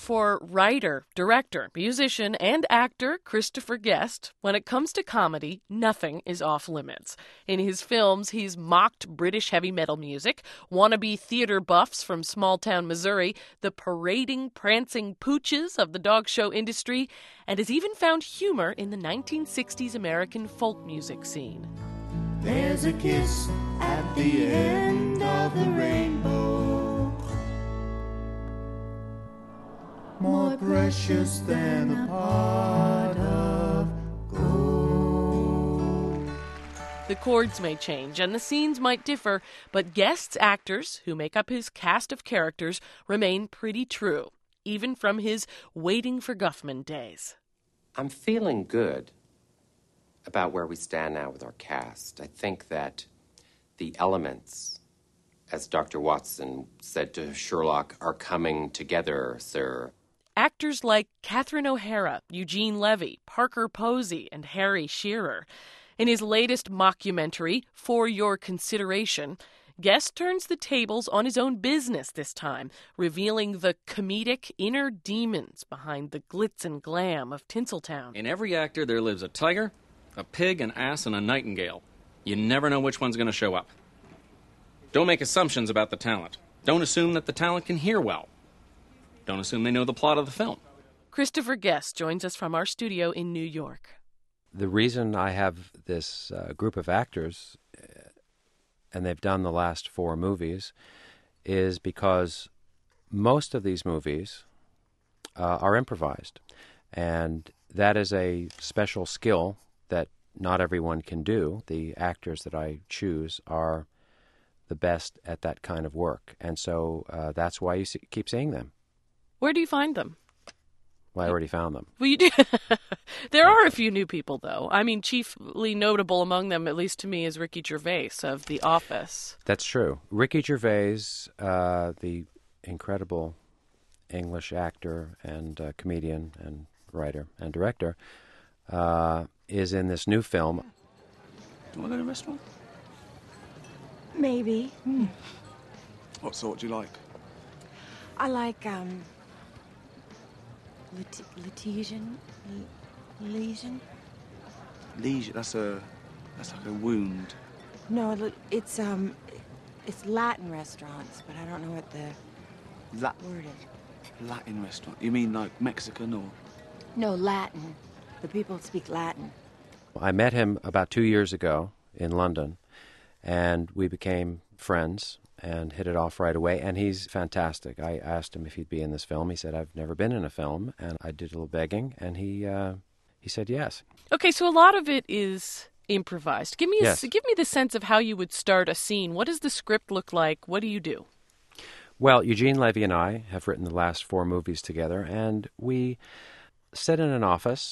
For writer, director, musician, and actor Christopher Guest, when it comes to comedy, nothing is off limits. In his films, he's mocked British heavy metal music, wannabe theater buffs from small-town Missouri, the parading, prancing pooches of the dog show industry, and has even found humor in the 1960s American folk music scene. There's a kiss at the end of the rainbow, more precious than a pot of gold. The chords may change and the scenes might differ, but Guest's actors, who make up his cast of characters, remain pretty true, even from his Waiting for Guffman days. I'm feeling good about where we stand now with our cast. I think that the elements, as Dr. Watson said to Sherlock, are coming together, sir. Actors like Catherine O'Hara, Eugene Levy, Parker Posey, and Harry Shearer. In his latest mockumentary, For Your Consideration, Guest turns the tables on his own business this time, revealing the comedic inner demons behind the glitz and glam of Tinseltown. In every actor, there lives a tiger, a pig, an ass, and a nightingale. You never know which one's going to show up. Don't make assumptions about the talent. Don't assume that the talent can hear well. Don't assume they know the plot of the film. Christopher Guest joins us from our studio in New York. The reason I have this group of actors, and they've done the last 4 movies, is because most of these movies are improvised. And that is a special skill that not everyone can do. The actors that I choose are the best at that kind of work. And so that's why you keep seeing them. Where do you find them? Well, I already found them. Well, you do. There are a few new people, though. I mean, chiefly notable among them, at least to me, is Ricky Gervais of The Office. That's true. Ricky Gervais, the incredible English actor and comedian and writer and director, is in this new film. Do you want to go to a restaurant? Maybe. What sort do you like? I like, Lesion? Lesion, that's like a wound. No, it's Latin restaurants, but I don't know what the word is. Latin restaurant? You mean like Mexican or? No, Latin. The people speak Latin. I met him about 2 years ago in London, and we became friends and hit it off right away, and he's fantastic. I asked him if he'd be in this film. He said, I've never been in a film, and I did a little begging, and he said yes. Okay, so a lot of it is improvised. Give me Yes. give me the sense of how you would start a scene. What does the script look like? What do you do? Well, Eugene Levy and I have written the last 4 movies together, and we sit in an office.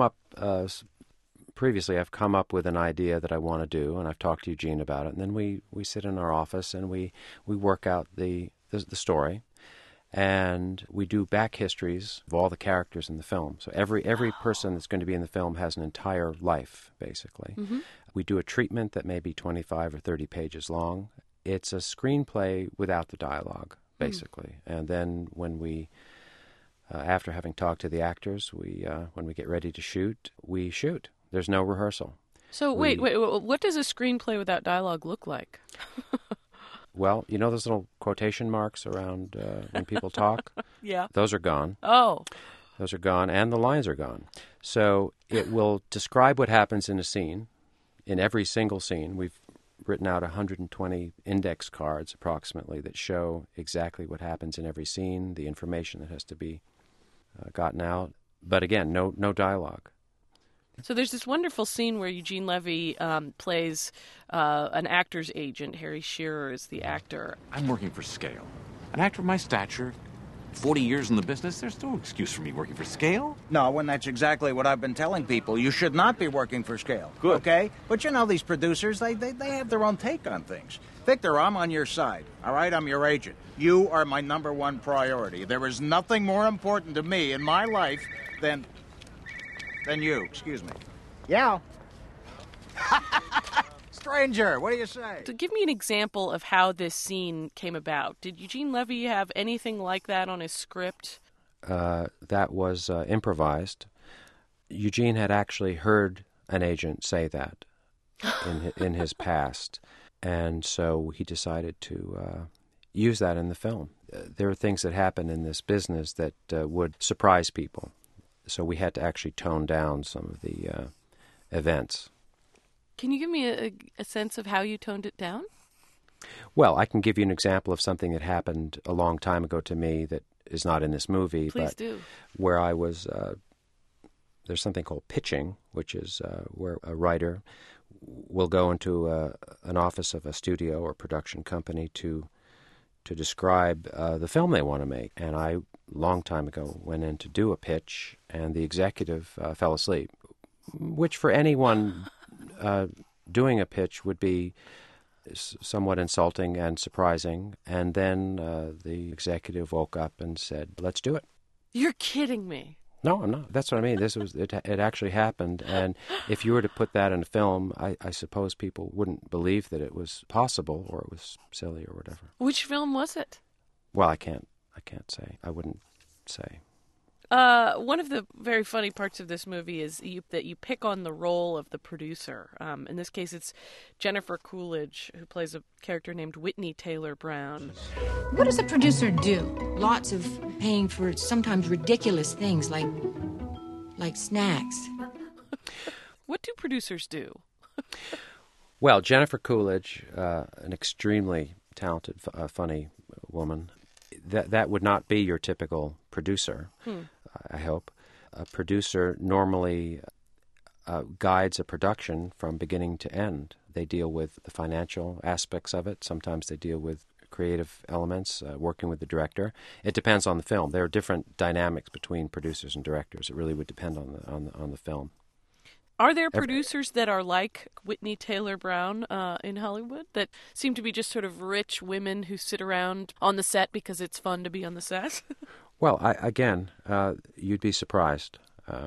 Previously, I've come up with an idea that I want to do, and I've talked to Eugene about it. And then we sit in our office and we work out the story, and we do back histories of all the characters in the film. So every person that's going to be in the film has an entire life, basically. Mm-hmm. We do a treatment that may be 25 or 30 pages long. It's a screenplay without the dialogue, basically. And then when we, after having talked to the actors, when we get ready to shoot, we shoot. There's no rehearsal. So wait, what does a screenplay without dialogue look like? Well, you know those little quotation marks around when people talk? Yeah. Those are gone. Oh. Those are gone, and the lines are gone. So it will describe what happens in a scene, in every single scene. We've written out 120 index cards approximately that show exactly what happens in every scene, the information that has to be gotten out. But again, no dialogue. So there's this wonderful scene where Eugene Levy plays an actor's agent. Harry Shearer is the actor. I'm working for Scale. An actor of my stature, 40 years in the business, there's no excuse for me working for Scale. No, and that's exactly what I've been telling people. You should not be working for Scale. Good. Okay? But you know, these producers, they have their own take on things. Victor, I'm on your side. All right? I'm your agent. You are my number one priority. There is nothing more important to me in my life than you. Excuse me. Yeah. Stranger, what do you say? So give me an example of how this scene came about. Did Eugene Levy have anything like that on his script? that was improvised. Eugene had actually heard an agent say that in his past, and so he decided to use that in the film. There are things that happen in this business that would surprise people, so we had to actually tone down some of the events. Can you give me a sense of how you toned it down? Well, I can give you an example of something that happened a long time ago to me that is not in this movie. Please but do. Where I was, there's something called pitching, which is where a writer will go into an office of a studio or production company to describe the film they want to make. And I, long time ago, went in to do a pitch, and the executive fell asleep, which for anyone doing a pitch would be somewhat insulting and surprising. And then the executive woke up and said, "Let's do it." You're kidding me. No, I'm not. That's what I mean. This was it actually happened. And if you were to put that in a film, I suppose people wouldn't believe that it was possible, or it was silly or whatever. Which film was it? Well, I can't say. I wouldn't say. One of the very funny parts of this movie is that you pick on the role of the producer. In this case, it's Jennifer Coolidge, who plays a character named Whitney Taylor Brown. What does a producer do? Lots of paying for sometimes ridiculous things like snacks. What do producers do? Well, Jennifer Coolidge, an extremely talented, funny woman, that would not be your typical producer, I hope. A producer normally guides a production from beginning to end. They deal with the financial aspects of it. Sometimes they deal with creative elements, working with the director. It depends on the film. There are different dynamics between producers and directors. It really would depend on the film. Are there producers that are like Whitney Taylor Brown in Hollywood that seem to be just sort of rich women who sit around on the set because it's fun to be on the set? Well, you'd be surprised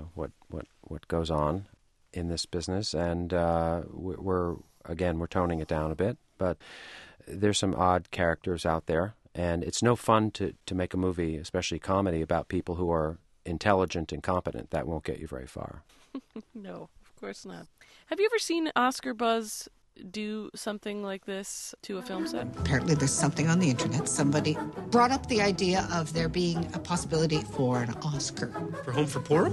what goes on in this business, and we're toning it down a bit, but there's some odd characters out there, and it's no fun to make a movie, especially comedy, about people who are intelligent and competent. That won't get you very far. No, of course not. Have you ever seen Oscar buzz do something like this to a film set? Apparently there's something on the internet. Somebody brought up the idea of there being a possibility for an Oscar. For Home for Purim?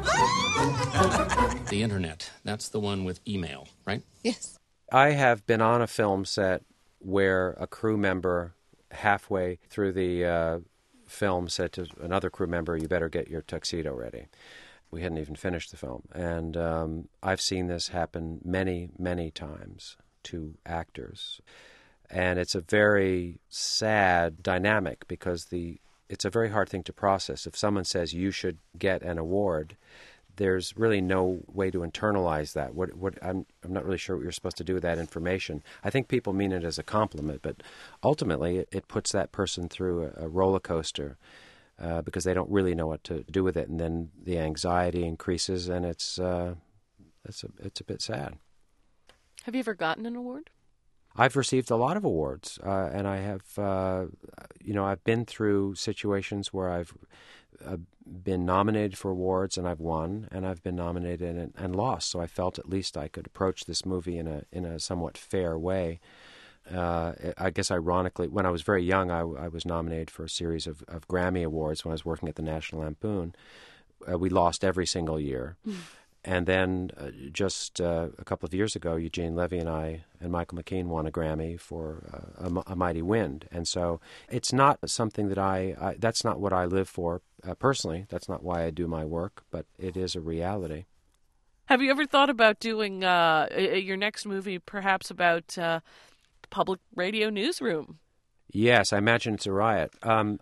The internet, that's the one with email, right? Yes. I have been on a film set where a crew member halfway through the film said to another crew member, "You better get your tuxedo ready." We hadn't even finished the film. And I've seen this happen many, many times to actors. And it's a very sad dynamic because it's a very hard thing to process. If someone says you should get an award, there's really no way to internalize that. I'm not really sure what you're supposed to do with that information. I think people mean it as a compliment, but ultimately it puts that person through a roller coaster. Because they don't really know what to do with it, and then the anxiety increases, and it's a bit sad. Have you ever gotten an award? I've received a lot of awards, and I have, I've been through situations where I've been nominated for awards and I've won, and I've been nominated and lost. So I felt at least I could approach this movie in a somewhat fair way. I guess ironically, when I was very young, I was nominated for a series of Grammy Awards when I was working at the National Lampoon. We lost every single year. And then just a couple of years ago, Eugene Levy and I and Michael McKean won a Grammy for A Mighty Wind. And so it's not something that that's not what I live for personally. That's not why I do my work, but it is a reality. Have you ever thought about doing your next movie perhaps about public radio newsroom? Yes, I imagine it's a riot.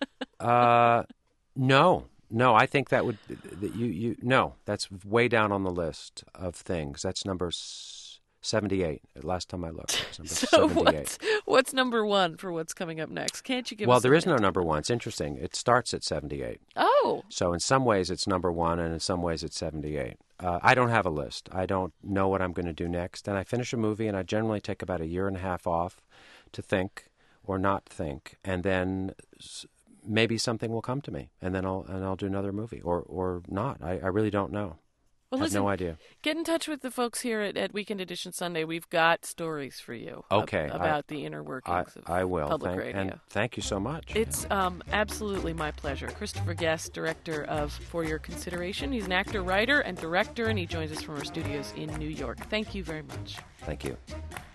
No, I think that would no. That's way down on the list of things. That's number 78. Last time I looked, it was number 78. What's number one for what's coming up next? Can't you give us? Well, there is no number one. It's interesting. It starts at 78. Oh, so in some ways it's number one, and in some ways it's 78. I don't have a list. I don't know what I'm going to do next. And I finish a movie, and I generally take about a year and a half off to think or not think, and then maybe something will come to me, and then I'll do another movie, or not. I really don't know. Well, I have listen, no idea. Get in touch with the folks here at Weekend Edition Sunday. We've got stories for you. Okay, about the inner workings of I will. public radio. And thank you so much. It's absolutely my pleasure. Christopher Guest, director of For Your Consideration. He's an actor, writer, and director, and he joins us from our studios in New York. Thank you very much. Thank you.